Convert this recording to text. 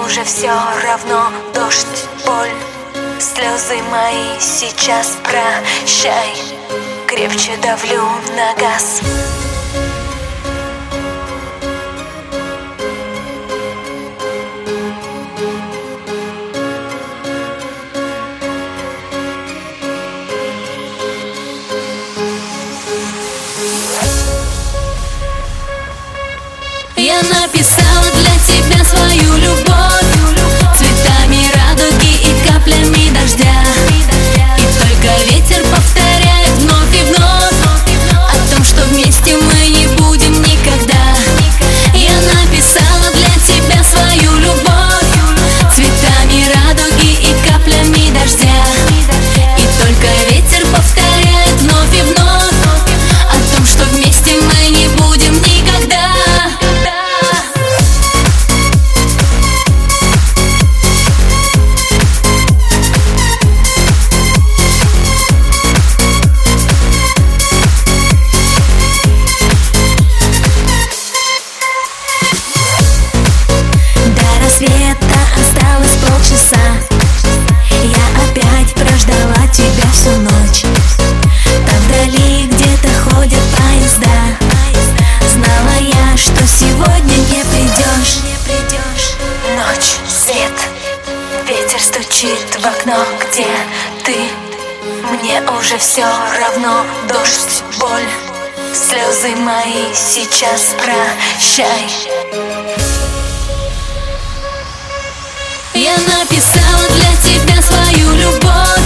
уже все равно. Дождь, боль, слезы мои сейчас прощай. Крепче давлю на газ. Я написала для тебя свою любовь цветами радуги и каплями дождя. И только ветер повторяет вновь и вновь о том, что вместе мы не будем никогда. Я написала для тебя свою любовь цветами радуги и каплями дождя. И только ветер повторяет вновь и вновь о том, что вместе мы не будем никогда. Света осталось полчаса. Я опять прождала тебя всю ночь. Там вдали где-то ходят поезда. Знала я, что сегодня не придешь. Ночь, свет, ветер стучит в окно. Где ты? Мне уже все равно. Дождь, боль, слезы мои сейчас прощай. Я написала для тебя свою любовь